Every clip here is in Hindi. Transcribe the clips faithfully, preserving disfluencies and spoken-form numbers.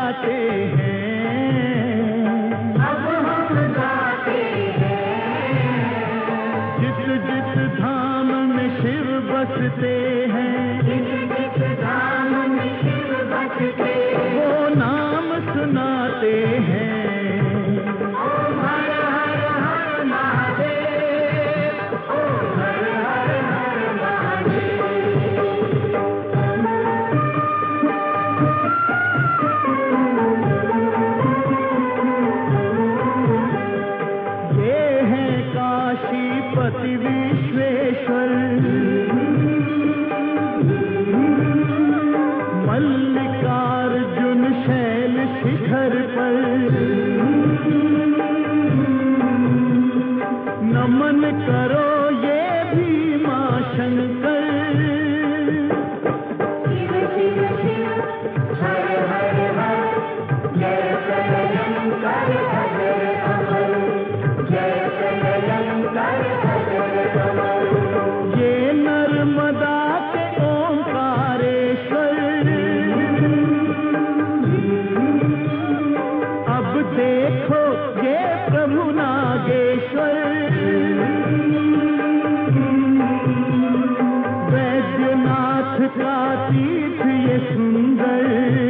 गाते हैं, अब हम गाते हैं। जिस जिस धाम में शिव बसते हैं, जिस जिस धाम में शिव बसते हैं, वो नाम सुनाते हैं। ओम हर हर हर महादेव, ओम हर हर हर महादेव। ये है काशीपति विश्वेश्वर, मल्लिकार्जुन शैल शिखर पर। नमन करो ये भीमा शंकर, शिव शिव शिव हर हर हर, जय कलयंकर अजर अमर, जय कलयंकर अजर अमर। ये नर्मदा के ओंकारेश्वर, अब देखो ये प्रभु नागेश्वर। वैद्यनाथ का तीर्थ ये सुंदर,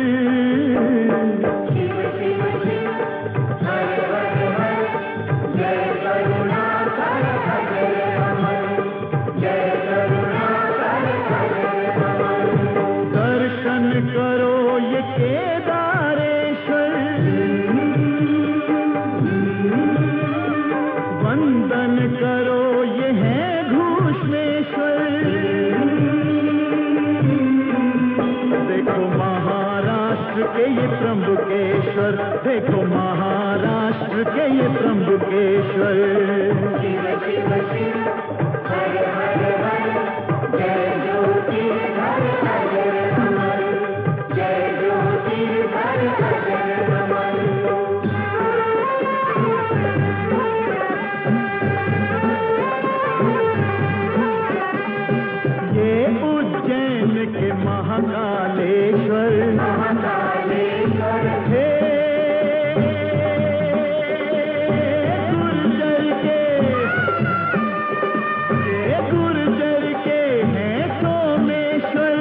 शिव शिव शिव हर हर हर, जय करुणाकर अजर अमर, जय करुणाकर अजर अमर। दर्शन करो ये केदारेश्वर, वंदन करो ये है घूष्मेश्वर। देखो महाराष्ट्र के ये त्र्यंबकेश्वर, देखो महाराष्ट्र के ये त्र्यंबकेश्वर। शिव शिव शिव हर हर हर, जय ज्योतिर्धर अजर अमर, जय ज्योतिर्धर अजर अमर। ये उज्जैन के महाकालेश्वर, महाकालेश्वर हे गुर्जर के, ये गुर्जर के हैं सोमेश्वर।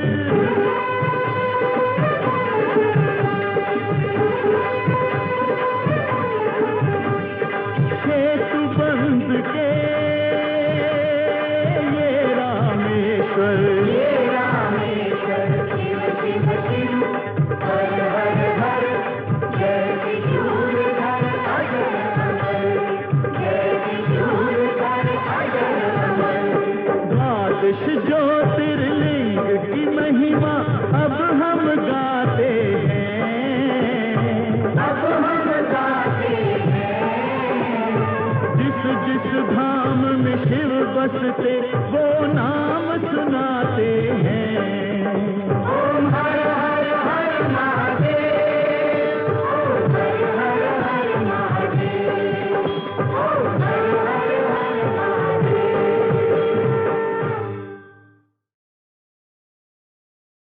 सेतु बंद के ये रामेश्वर, ये रामेश्वर। शिव शिव शिव हर हर हर, जय त्रिशूलधर अजर अमर, जय त्रिशूलधर अजर अमर। द्वादश ज्योतिर्लिंग की महिमा अब हम गाते हैं, अब हम गाते हैं। जिस जिस धाम में शिव बसते वो नाम